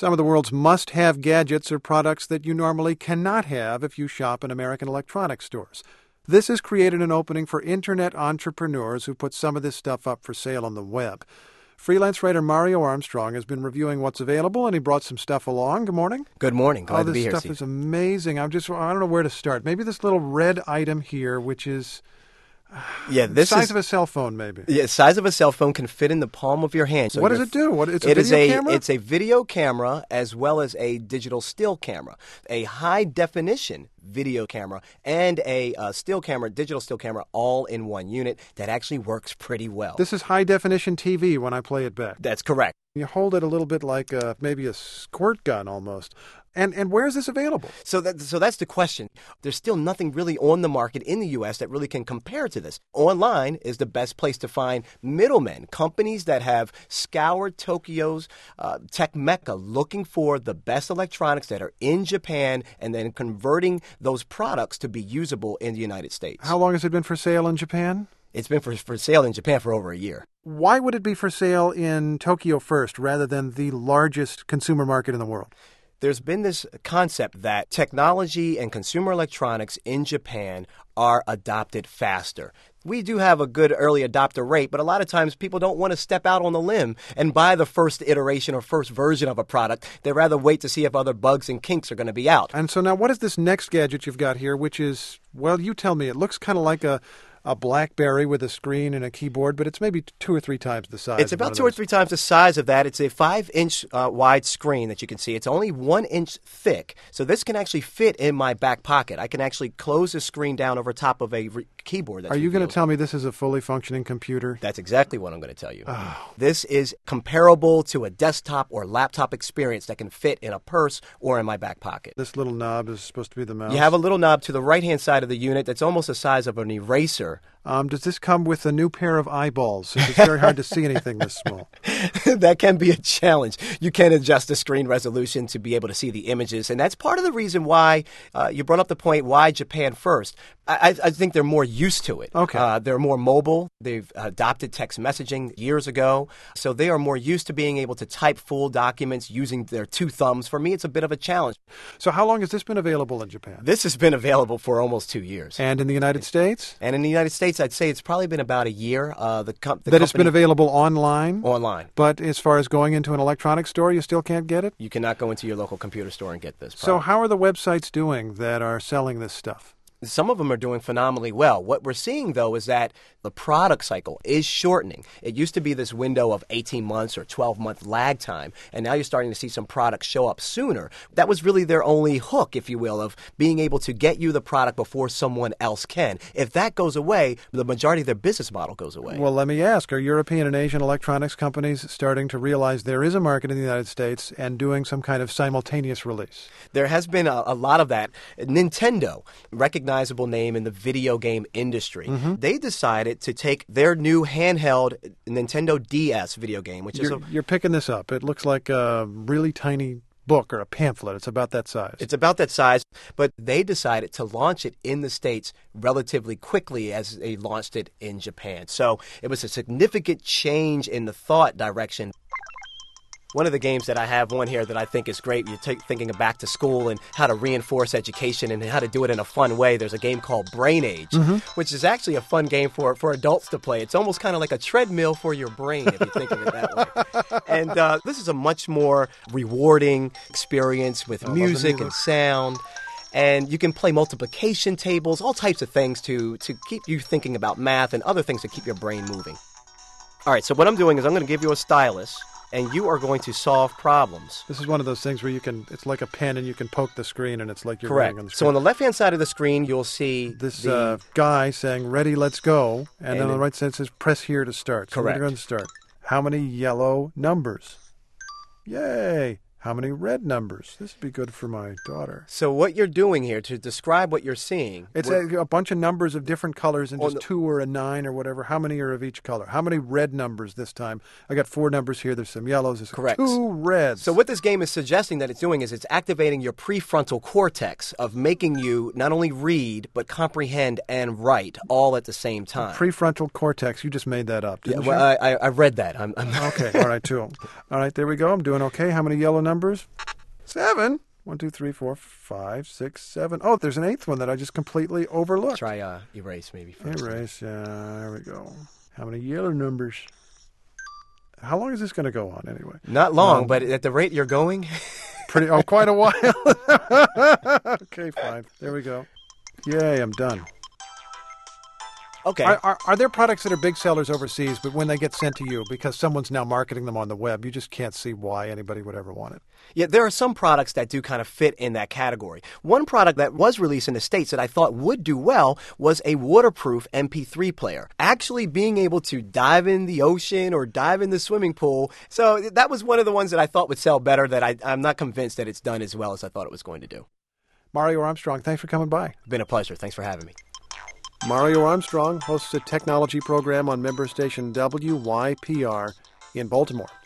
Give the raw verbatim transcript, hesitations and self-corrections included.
Some of the world's must-have gadgets are products that you normally cannot have if you shop in American electronics stores. This has created an opening for internet entrepreneurs who put some of this stuff up for sale on the web. Freelance writer Mario Armstrong has been reviewing what's available, and he brought some stuff along. Good morning. Good morning. Glad oh, to be here. This stuff is amazing. I'm just, I don't know where to start. Maybe this little red item here, which is yeah, this the size is, of a cell phone, maybe. Yeah, the size of a cell phone can fit in the palm of your hand. So what does it do? What, it's a it video is a, camera? It's a video camera as well as a digital still camera, a high-definition video camera and a uh, still camera, digital still camera, all in one unit that actually works pretty well. This is high-definition T V when I play it back. That's correct. You hold it a little bit like a, maybe a squirt gun almost. And and where is this available? So that so that's the question. There's still nothing really on the market in the U S that really can compare to this. Online is the best place to find middlemen, companies that have scoured Tokyo's uh, tech mecca looking for the best electronics that are in Japan and then converting those products to be usable in the United States. How long has it been for sale in Japan? It's been for, for sale in Japan for over a year. Why would it be for sale in Tokyo first rather than the largest consumer market in the world? There's been this concept that technology and consumer electronics in Japan are adopted faster. We do have a good early adopter rate, but a lot of times people don't want to step out on the limb and buy the first iteration or first version of a product. They'd rather wait to see if other bugs and kinks are going to be out. And so now what is this next gadget you've got here, which is, well, you tell me. It looks kind of like a... a BlackBerry with a screen and a keyboard, but it's maybe two or three times the size. It's about two or three times the size of that. It's a five-inch uh, wide screen that you can see. It's only one inch thick, so this can actually fit in my back pocket. I can actually close the screen down over top of a re- keyboard. That's Are you going to revealed. tell me this is a fully functioning computer? That's exactly what I'm going to tell you. Oh. This is comparable to a desktop or laptop experience that can fit in a purse or in my back pocket. This little knob is supposed to be the mouse. You have a little knob to the right-hand side of the unit that's almost the size of an eraser. Um, does this come with a new pair of eyeballs? Since it's very hard to see anything this small. That can be a challenge. You can adjust the screen resolution to be able to see the images, and that's part of the reason why uh, you brought up the point, why Japan first. I, I think they're more used to it. Okay. Uh, they're more mobile. They've adopted text messaging years ago, so they are more used to being able to type full documents using their two thumbs. For me, it's a bit of a challenge. So how long has this been available in Japan? This has been available for almost two years. And in the United States? And in the United States, I'd say it's probably been about a year. Uh, the, com- the that company, it's been available online? Online. But as far as going into an electronics store, you still can't get it? You cannot go into your local computer store and get this product. So how are the websites doing that are selling this stuff? Some of them are doing phenomenally well. What we're seeing, though, is that the product cycle is shortening. It used to be this window of eighteen months or twelve-month lag time, and now you're starting to see some products show up sooner. That was really their only hook, if you will, of being able to get you the product before someone else can. If that goes away, the majority of their business model goes away. Well, let me ask, are European and Asian electronics companies starting to realize there is a market in the United States and doing some kind of simultaneous release? There has been a, a lot of that. Nintendo, recognizable name in the video game industry, mm-hmm. they decided to take their new handheld Nintendo D S video game, which you're, is a, you're picking this up. It looks like a really tiny book or a pamphlet. It's about that size. It's about that size, but they decided to launch it in the States relatively quickly as they launched it in Japan. So it was a significant change in the thought direction. One of the games that I have on here that I think is great, you're t- thinking of back to school and how to reinforce education and how to do it in a fun way. There's a game called Brain Age, mm-hmm. which is actually a fun game for, for adults to play. It's almost kind of like a treadmill for your brain, if you think of it that way. And uh, this is a much more rewarding experience with oh, music and sound. And you can play multiplication tables, all types of things to, to keep you thinking about math and other things to keep your brain moving. All right, so what I'm doing is I'm going to give you a stylus, and you are going to solve problems. This is one of those things where you can, it's like a pen and you can poke the screen and it's like you're Correct. writing on the screen. So on the left-hand side of the screen, you'll see this the, uh, guy saying, ready, let's go. And, and then on it, the right side it says, press here to start. So correct. we're going to start. How many yellow numbers? Yay. How many red numbers? This would be good for my daughter. So what you're doing here, to describe what you're seeing... It's a, a bunch of numbers of different colors and just the, two or a nine or whatever. How many are of each color? How many red numbers this time? I got four numbers here. There's some yellows. There's correct. two reds. So what this game is suggesting that it's doing is it's activating your prefrontal cortex of making you not only read, but comprehend and write all at the same time. Prefrontal cortex. You just made that up, didn't yeah, well, you? I, I read that. I'm, I'm okay. All right, too. All right, there we go. I'm doing okay. How many yellow numbers? numbers? Seven. One, two, three, four, five, six, seven. Oh, there's an eighth one that I just completely overlooked. Try uh, erase maybe first. Erase, yeah, there we go. How many yellow numbers? How long is this going to go on anyway? Not long, um, but at the rate you're going... pretty. Oh, quite a while. Okay, fine. There we go. Yay, I'm done. Okay. Are, are, are there products that are big sellers overseas, but when they get sent to you, because someone's now marketing them on the web, you just can't see why anybody would ever want it? Yeah, there are some products that do kind of fit in that category. One product that was released in the States that I thought would do well was a waterproof M P three player. Actually being able to dive in the ocean or dive in the swimming pool. So that was one of the ones that I thought would sell better that I, I'm not convinced that it's done as well as I thought it was going to do. Mario Armstrong, thanks for coming by. It's been a pleasure. Thanks for having me. Mario Armstrong hosts a technology program on member station W Y P R in Baltimore.